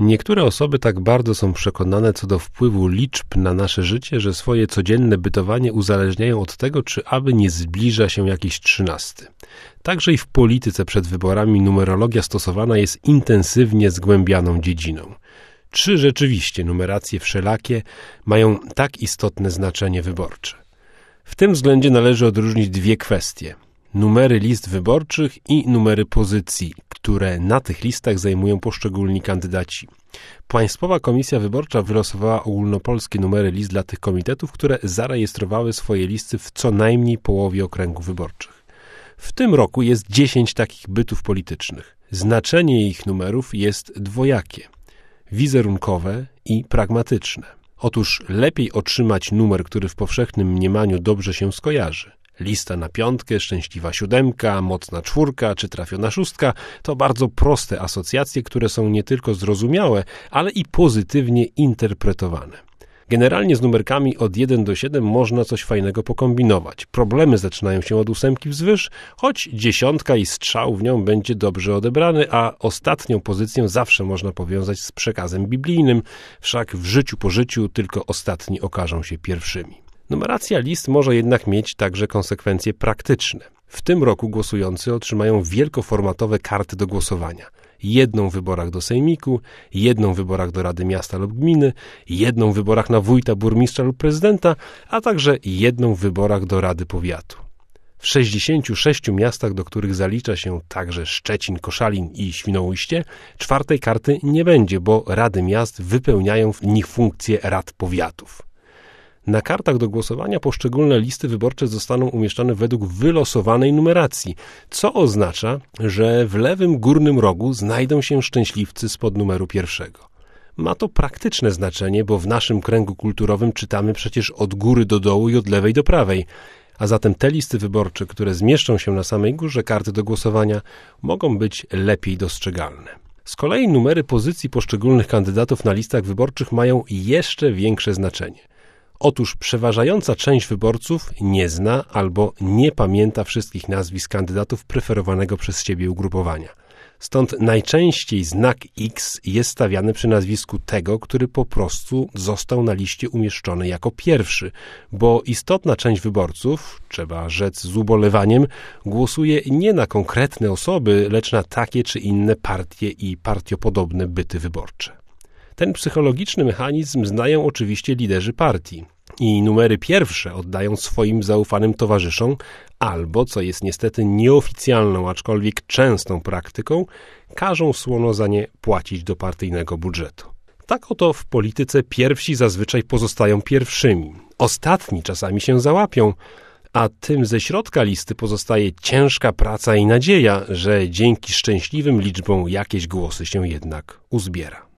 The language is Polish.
Niektóre osoby tak bardzo są przekonane co do wpływu liczb na nasze życie, że swoje codzienne bytowanie uzależniają od tego, czy aby nie zbliża się jakiś 13. Także i w polityce przed wyborami numerologia stosowana jest intensywnie zgłębianą dziedziną. Czy rzeczywiście numeracje wszelakie mają tak istotne znaczenie wyborcze? W tym względzie należy odróżnić dwie kwestie. Numery list wyborczych i numery pozycji, które na tych listach zajmują poszczególni kandydaci. Państwowa Komisja Wyborcza wylosowała ogólnopolskie numery list dla tych komitetów, które zarejestrowały swoje listy w co najmniej połowie okręgów wyborczych. W tym roku jest 10 takich bytów politycznych. Znaczenie ich numerów jest dwojakie, wizerunkowe i pragmatyczne. Otóż lepiej otrzymać numer, który w powszechnym mniemaniu dobrze się skojarzy. Lista na 5, szczęśliwa 7, mocna 4 czy trafiona 6 to bardzo proste asocjacje, które są nie tylko zrozumiałe, ale i pozytywnie interpretowane. Generalnie z numerkami od 1 do 7 można coś fajnego pokombinować. Problemy zaczynają się od 8 wzwyż, choć 10 i strzał w nią będzie dobrze odebrany, a ostatnią pozycję zawsze można powiązać z przekazem biblijnym, wszak w życiu po życiu tylko ostatni okażą się pierwszymi. Numeracja list może jednak mieć także konsekwencje praktyczne. W tym roku głosujący otrzymają wielkoformatowe karty do głosowania. Jedną w wyborach do sejmiku, jedną w wyborach do Rady Miasta lub Gminy, jedną w wyborach na wójta, burmistrza lub prezydenta, a także jedną w wyborach do Rady Powiatu. W 66 miastach, do których zalicza się także Szczecin, Koszalin i Świnoujście, 4. karty nie będzie, bo Rady Miast wypełniają w nich funkcję Rad Powiatów. Na kartach do głosowania poszczególne listy wyborcze zostaną umieszczone według wylosowanej numeracji, co oznacza, że w lewym górnym rogu znajdą się szczęśliwcy spod numeru 1. Ma to praktyczne znaczenie, bo w naszym kręgu kulturowym czytamy przecież od góry do dołu i od lewej do prawej, a zatem te listy wyborcze, które zmieszczą się na samej górze karty do głosowania, mogą być lepiej dostrzegalne. Z kolei numery pozycji poszczególnych kandydatów na listach wyborczych mają jeszcze większe znaczenie. Otóż przeważająca część wyborców nie zna albo nie pamięta wszystkich nazwisk kandydatów preferowanego przez siebie ugrupowania. Stąd najczęściej znak X jest stawiany przy nazwisku tego, który po prostu został na liście umieszczony jako pierwszy, bo istotna część wyborców, trzeba rzec z ubolewaniem, głosuje nie na konkretne osoby, lecz na takie czy inne partie i partiopodobne byty wyborcze. Ten psychologiczny mechanizm znają oczywiście liderzy partii i numery pierwsze oddają swoim zaufanym towarzyszom albo, co jest niestety nieoficjalną, aczkolwiek częstą praktyką, każą słono za nie płacić do partyjnego budżetu. Tak oto w polityce pierwsi zazwyczaj pozostają pierwszymi, ostatni czasami się załapią, a tym ze środka listy pozostaje ciężka praca i nadzieja, że dzięki szczęśliwym liczbom jakieś głosy się jednak uzbiera.